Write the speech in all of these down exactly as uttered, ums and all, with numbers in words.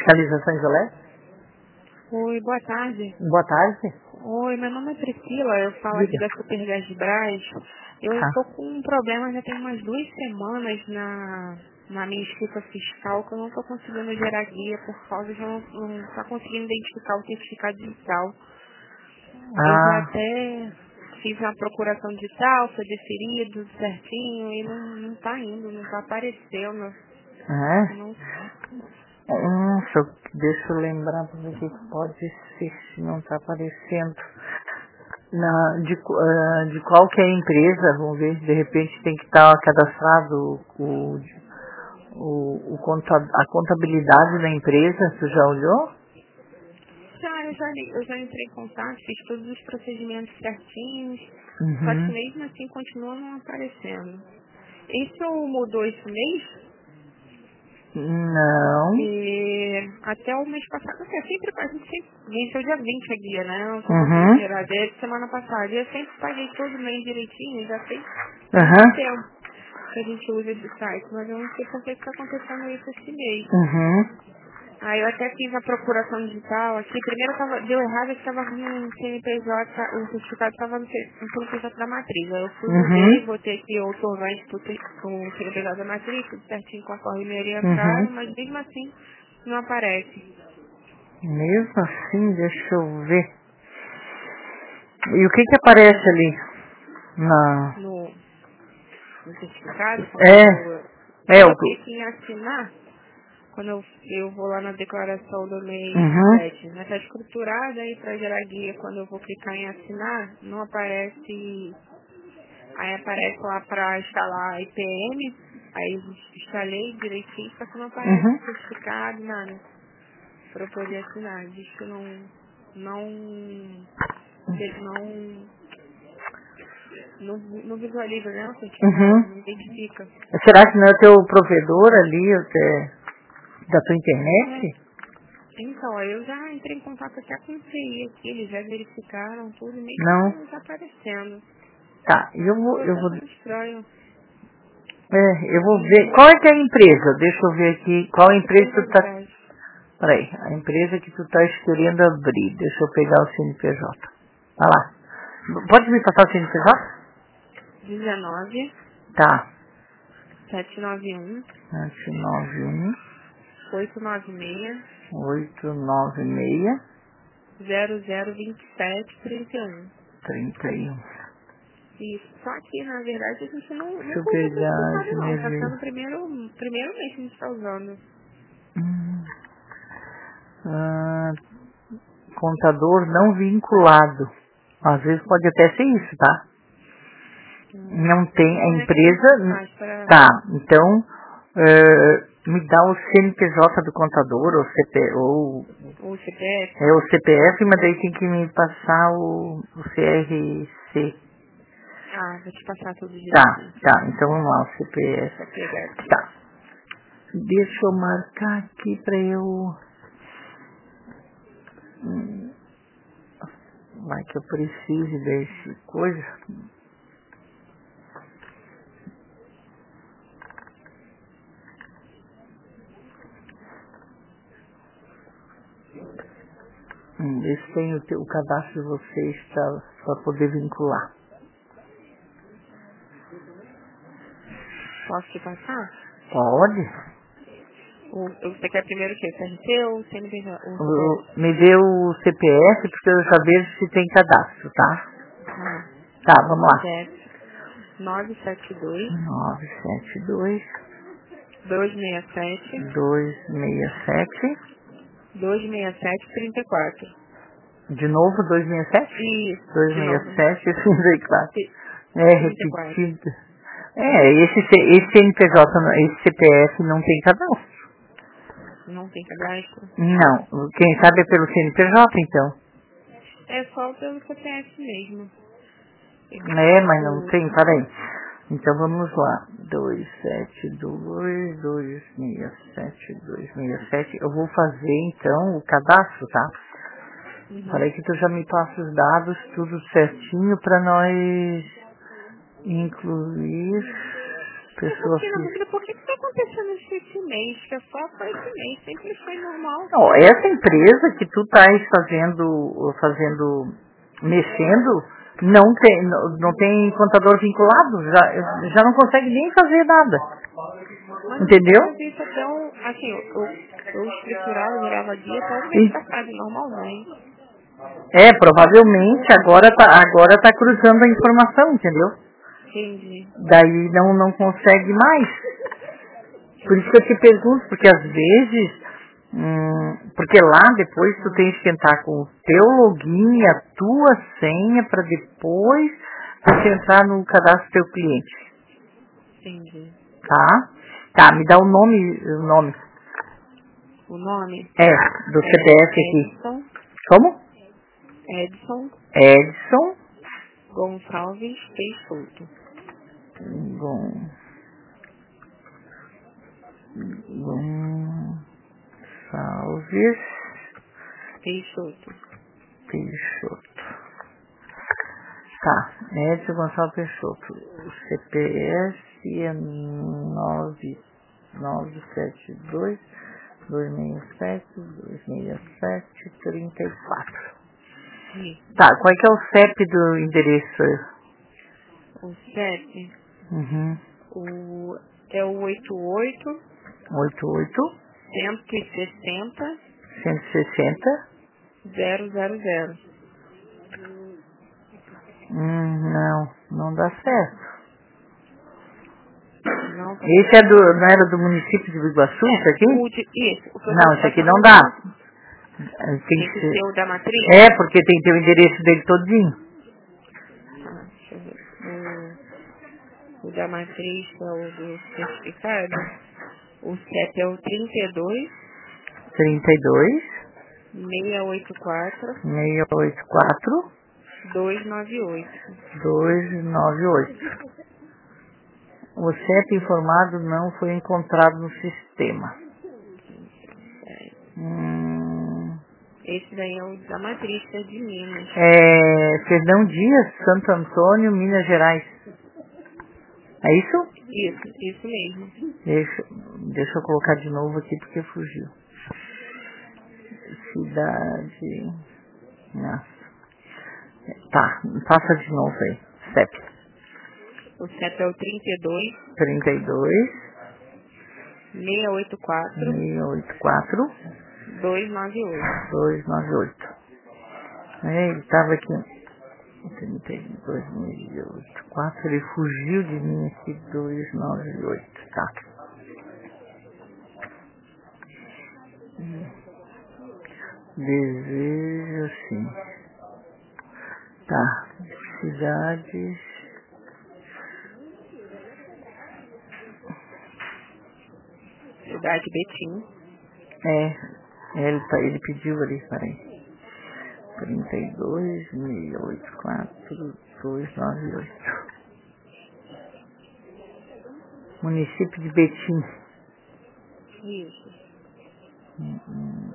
Fiscalizações Elétricas? Oi, boa tarde. Boa tarde. Oi, meu nome é Priscila, eu falo aqui da Supergás de Brás. Eu Tá. estou com um problema já tem umas duas semanas na, na minha escrita fiscal que eu não estou conseguindo gerar guia por causa de eu não estar conseguindo identificar o certificado digital. Eu já Ah, até fiz uma procuração digital, foi deferido certinho e não, não tá indo, não tá aparecendo. é? Não, Hum, deixa, eu, deixa eu lembrar pra ver o que pode ser se não tá aparecendo. Na, de, qu- ah, de qual que é a empresa, vamos ver, de repente tem que estar cadastrado o, o, o conta, a contabilidade da empresa, tu já olhou? Já, eu já, li- eu já entrei em contato, fiz todos os procedimentos certinhos, só que Uhum. mesmo assim continua não aparecendo. Isso mudou esse mês? Não. E até o mês passado, assim, sempre, a gente sempre venceu dia vinte a guia, né? Eu só consegui Uhum. gerar desde semana passada. E eu sempre paguei todo mês direitinho, já tem muito Aham. tempo que a gente usa esse site, mas eu não sei por que está acontecendo isso esse mês. Uhum. Aí eu até fiz a procuração digital aqui. Primeiro tava, deu errado, que estava no C N P J, o certificado estava no C N P J da matriz. Aí eu fui, mudei, Uhum. botei aqui o torvante com o C N P J da matriz, tudo certinho conforme me orientaram, Uhum. mas mesmo assim não aparece. Mesmo assim, deixa eu ver. E o que que aparece ali? Na... No, no certificado, quando É, eu, é quando o... eu clico em assinar, quando eu, eu vou lá na declaração do mês Uhum. sete, né, tá escriturada aí para gerar guia, quando eu vou clicar em assinar, não aparece. Aí aparece lá pra instalar I P M, aí instalei direitinho, só que não aparece Uhum. certificado, nada, pra eu poder assinar. Diz que não, não, não, não, não visualiza, né, o certificado, Uhum. não identifica. Será que não é teu provedor ali, o teu- da tua É. internet? Então, aí eu já entrei em contato até com o C I aqui, eles já verificaram tudo, mesmo assim Não. não tá aparecendo. Tá, eu vou, Ficou eu até vou, muito estranho. é, eu vou ver. Qual é que é a empresa? Deixa eu ver aqui. Qual empresa tu tá... Supergás. Peraí, a empresa que tu tá querendo abrir. Deixa eu pegar o C N P J. Vai lá. Pode me passar o C N P J? dezenove, Tá. sete nove um, sete nove um, oito nove seis, oito nove seis, zero zero vinte e sete trinta e um. trinta e um. Isso. Só que, na verdade, a gente não, Deixa eu nunca usou pegar certificado, de não. Tá energia. sendo o primeiro, primeiro mês que a gente está usando. Hum. Ah, contador não vinculado. Às vezes pode até ser isso, tá? Hum, Não tem a como é que a empresa. gente faz para... Tá, então eh, me dá o C N P J do contador, ou, C P, ou O C P é F? o C P F, mas daí tem que me passar o, o C R C. Ah, vou te passar tudo Tá, direitinho, então. tá, então vamos lá, o C P F. Só pegar aqui. Tá. Deixa eu marcar aqui pra eu. Hum, vai que eu precise desse coisa. Hum, Vê se tem o, teu- o cadastro de vocês para poder vincular. Posso te passar? Pode? O, você quer primeiro o quê? C R C ou C N P J? O C P F? O- Me dê o C P F porque eu já vejo se tem cadastro, tá? Ah, Tá, vamos C P lá. F nove sete dois, nove sete dois, dois seis sete, dois seis sete. dois seis sete trinta e quatro. De novo, dois seis sete? Isso, de novo. dois seis sete, trinta e quatro. T- É trinta e quatro. repetido. É, esse, C- esse C N P J, não- esse C P F não tem cadastro. Não tem cadastro? Não, quem sabe é pelo C N P J, então. É só pelo C P F mesmo. É, mas não O, tem, peraí. Então vamos lá. dois sete dois, dois seis sete, dois seis sete. Eu vou fazer então o cadastro, tá? uhum. Peraí que tu já me passa os dados, tudo certinho pra nós incluir. Pessoa fiquei na física. dúvida, por que está acontecendo isso esse mês? Que é só foi esse mês, sempre foi normal. Não, essa empresa que tu estás fazendo, fazendo, mexendo, não tem, não, não tem contador vinculado, já, já não consegue nem fazer nada. Mas Entendeu? eu vi isso até um, assim, eu, eu escriturava, virava dia até o mês E- passado, normalmente. É, provavelmente agora tá, agora tá cruzando a informação, entendeu? Entendi. Daí não, não consegue mais. Por isso que eu te pergunto, porque às vezes, hum, porque lá depois tu tens que entrar com o teu login e a tua senha para depois você entrar no cadastro do teu cliente, Entendi. tá? Tá, me dá o nome, o nome. O nome? É, do C P F aqui. Edson. Como? Edson Edson Gonçalves Peixoto. Gon- Gonçalves Peixoto. Peixoto. Tá, Edson Gonçalves Peixoto. O C P S é nove nove sete dois, dois seis sete, dois seis sete, três quatro. Isso. Tá, qual é que é o C E P do endereço? O C E P Uhum. o, é o oito oito, oito oito, cento e sessenta, cento e sessenta. zero zero zero. Hum, não, não dá certo. Não, tá Esse é do, não era do município de Biguaçu, isso aqui? o de, isso. O que eu Não, tô isso aqui falando não dá. Tem Tem que que ser ser. o da matriz? É, porque tem que ter o endereço dele todinho. Ah, deixa eu ver. O, o da matriz é o do certificado. O C E P é o trinta e dois, trinta e dois, seiscentos e oitenta e quatro, seiscentos e oitenta e quatro, duzentos e noventa e oito. duzentos e noventa e oito. O C E P informado não foi encontrado no sistema. Hum, Esse daí é o da matriz, que é de Minas. é Fernão Dias, Santo Antônio, Minas Gerais. É isso? Isso, isso mesmo. Deixa, deixa eu colocar de novo aqui porque fugiu. Cidade. Nossa. Tá, passa de novo aí. C E P. O C E P é o trinta e dois, trinta e dois, seiscentos e oitenta e quatro, seiscentos e oitenta e quatro, duzentos e noventa e oito. duzentos e noventa e oito. É, ele estava aqui. trinta e dois, seiscentos e oitenta e quatro, ele fugiu de mim aqui. duzentos e noventa e oito. Tá. Desejo sim. Tá. Cidades. Cidade Betim. É. Ele, tá, ele pediu ali, peraí. trinta e dois, seiscentos e oitenta e quatro, duzentos e noventa e oito. Município de Betim. Isso. Hum, hum.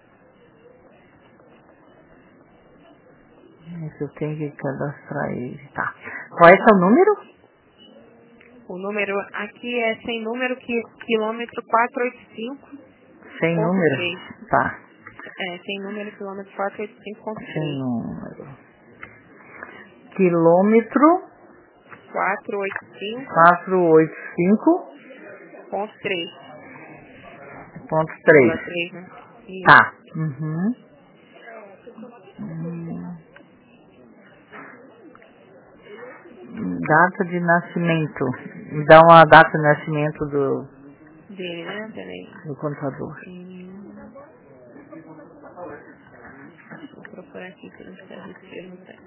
Esse eu tenho que cadastrar ele. Tá. Qual é seu número? O número aqui é sem número, que, quilômetro quatrocentos e oitenta e cinco Sem ponto número? três. Tá. É, sem número, quilômetro quatrocentos e oitenta e cinco ponto Sem três. número. Quilômetro quatrocentos e oitenta e cinco quatrocentos e oitenta e cinco ponto três. ponto três. três, né? Isso. Tá. Uhum. Hum. Data de nascimento. Me dá uma data de nascimento do, Dele, né? Peraí. do contador. Hum, vou procurar aqui que não está registrando, não tem.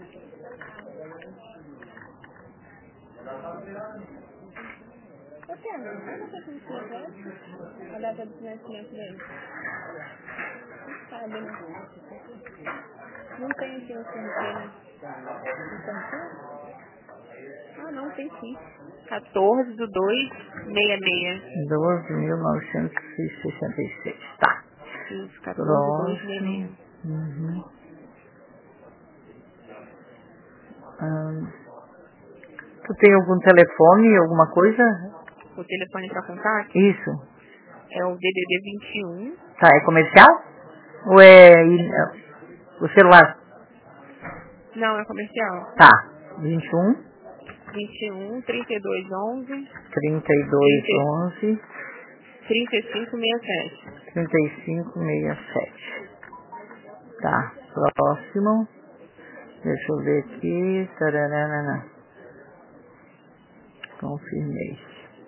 Ô, Kevin, não você conhece a data de nascimento dele? Sabe, né? Não tem aqui no C R T, né? No C R T? Ah, não, tem sim. quatorze do dois sessenta e seis. doze mil novecentos e sessenta e seis. Tá. Isso, quatorze do dois sessenta e Próximo. seis. Uhum. Ahn, tu tem algum telefone, alguma coisa? O telefone para contato Isso. é o D D D vinte e um. Tá, é comercial? Ou é e- o celular? Não, é comercial. Tá. vinte e um, vinte e um, trinta e dois, onze, trinta e dois, onze, trinta e cinco, sessenta e sete. trinta e cinco, sessenta e sete. Tá. Próximo. Deixa eu ver aqui. Tararana. Confirmei.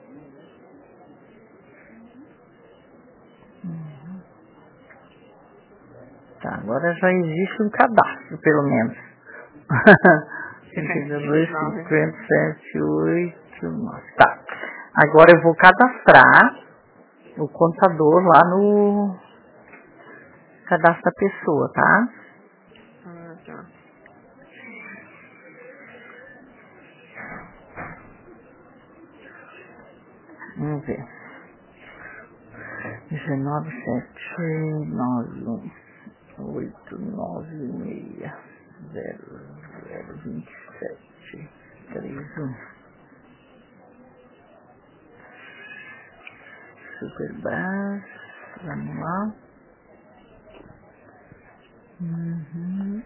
Uhum. Tá, agora já existe um cadastro, pelo menos. trinta e dois, cinquenta, sete, oito, nove. Tá. Agora eu vou cadastrar o contador lá no cadastro da pessoa, tá? Ah, tá. Vamos ver. dezenove, sete, nove, um, oito, nove, seis, zero, zero, vinte e sete, três, um. Superbras. Vamos lá. Uhum.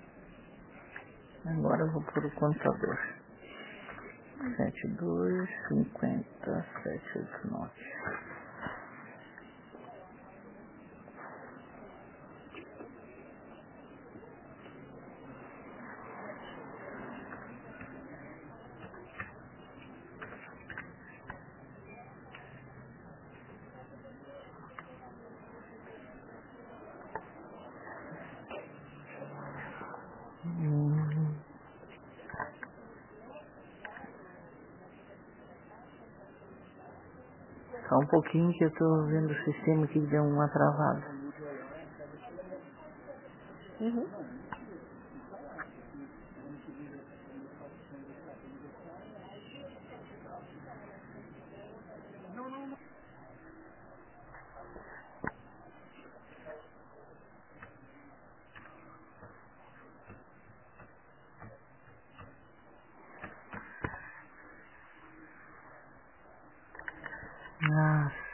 Agora eu vou pôr o contador. sete, dois, cinquenta, sete, oito, nove. Hum. Só um pouquinho que eu tô vendo o sistema que deu uma travada. Uhum. Nossa.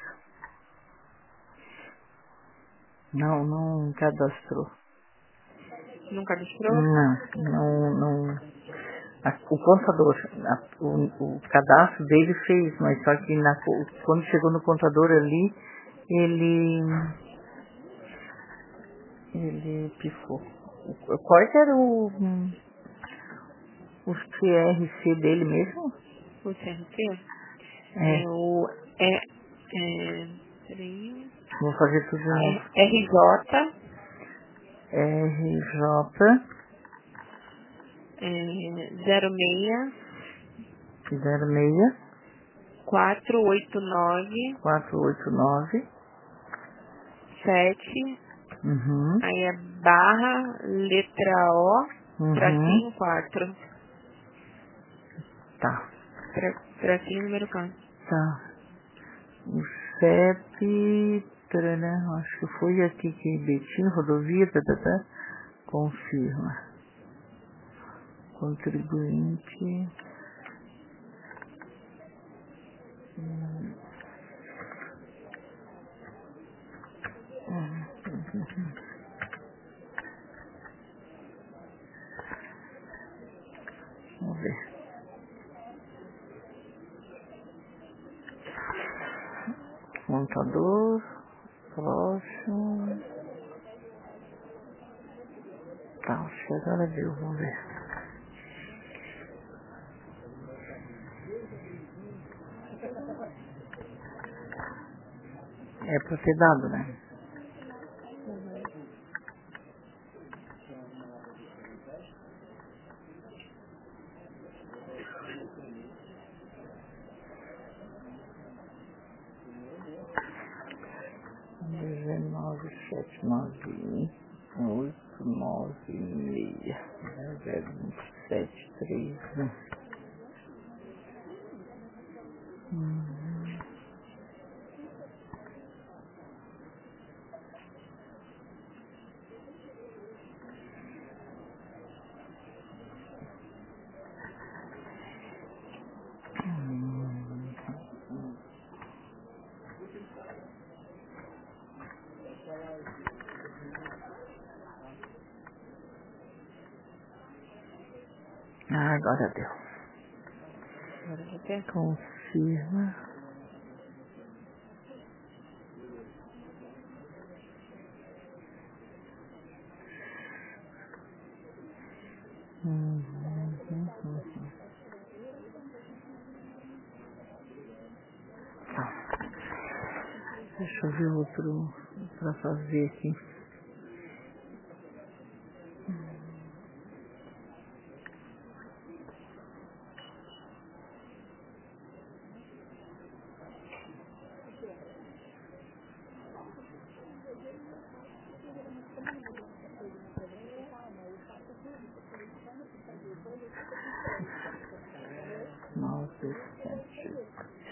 Não, não cadastrou. Não cadastrou? Não, não, não. A- o contador, a- o, o cadastro dele fez, mas só que na, co- quando chegou no contador ali, ele, ele pifou. O- Qual que era o, hum, o C R C dele mesmo? O C R C? É, É o... É... é peraí... vou fazer tudo de novo. É R J... R J É, zero seis zero seis quatro oito nove quatro oito nove. sete, Uhum. aí é barra, letra O, Uhum. tracinho quatro. Tá. Tra, tracinho número quatro. Tá. O C E P, tarará, acho que foi aqui que Betim, rodovia, tá, tá, tá. Confirma. Contribuinte. Hum, hum, hum. Vamos ver. Montador. Próximo. Tá, acho que agora deu, vamos ver. É pra ter dado, né? dezenove, sete, nove, um, oito, nove, seis, zero, vinte e sete, três, um. Uhum. Hum, Ah, agora deu. Agora já tem. Confirma. Uhum, uhum, uhum. Tá. Deixa eu ver outro pra fazer aqui. Nossa, sete.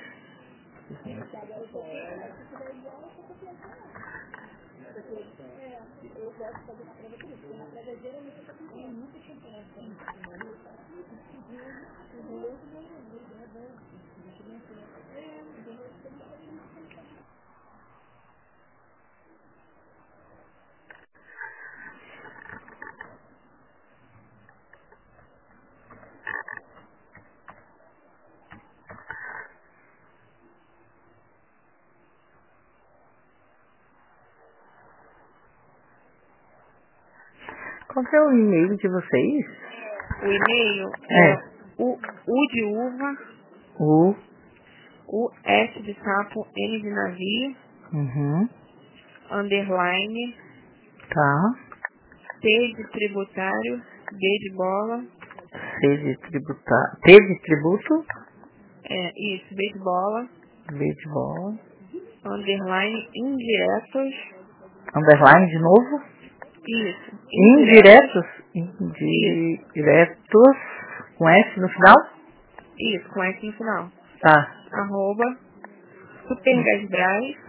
Qual que é o e-mail de vocês? O e-mail É. é o U de uva, O. o S de sapo, N de navio, Uhum. underline, Tá. T de tributário, B de bola, C de tributar. T de tributo. é isso, B de bola, B de bola. underline, indiretos, Underline de novo. isso, indiretos, Indiretos. isso, Indiretos. Com S no final? isso, com S no final, Tá. arroba, supergasbras,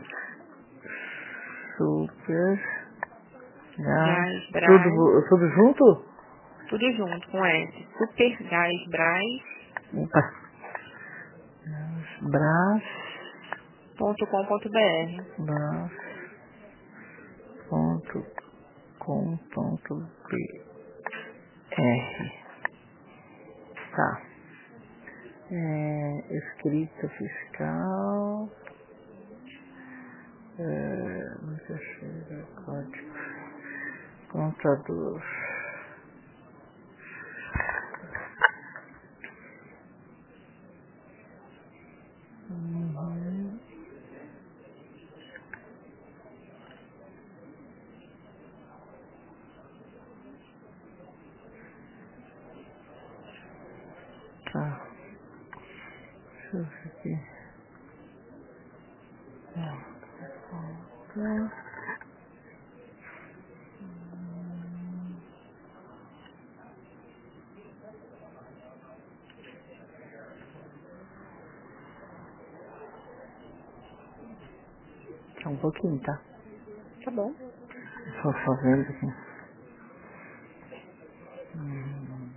Super. Já. gasbras, Tudo, tudo junto? tudo junto, com S, supergasbras, Opa. Brás. ponto com ponto br. Brás. Ponto com ponto br. Tá. É, escrita fiscal. É, muita cheira, código. Contador. Uhum. Tá. Deixa eu ver aqui. Tá. Só um pouquinho, tá? Tá bom. Só fazendo aqui. Hum.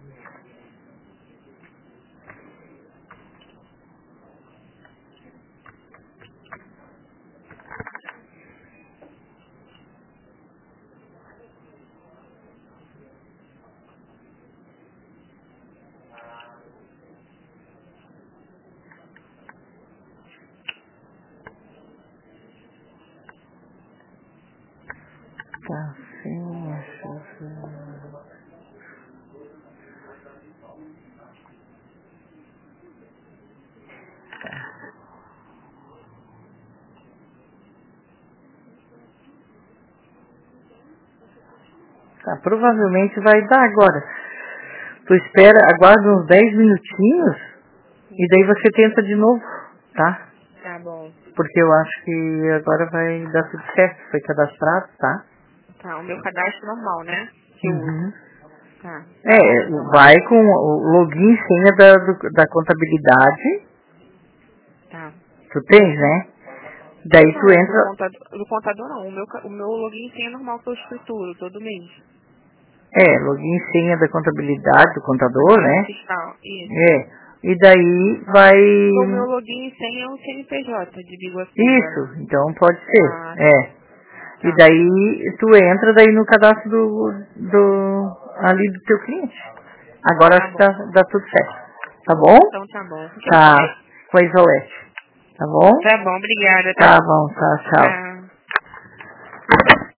Tá, sim, deixa eu ver. Tá, provavelmente vai dar agora. Tu espera, aguarda uns dez minutinhos e daí você tenta de novo, tá? Tá bom. Porque eu acho que agora vai dar tudo certo, foi cadastrado, tá? Tá, o meu cadastro normal, né? Que eu uso. Uhum. Tá. É, vai com o login e senha da, do- da contabilidade, Tá. tu tens, né? Daí tu Não, do entra, contador, do contador não. O meu, ca- o meu login sim é normal que eu escrituro todo mês. é, login e senha da contabilidade do contador, Isso, né? fiscal. Isso. É, e daí vai, O meu login sim é o C N P J de Biguaçu. isso, então pode ser, Ah, é. E tá. daí tu entra daí no cadastro do, do ali do teu cliente. Agora Tá acho que tá, dá tudo certo. Tá bom? Então tá bom. Tá. Com a Isolete. Tá bom? Tá bom, obrigada. Tá, Tá bom, tá, tchau. Tchau.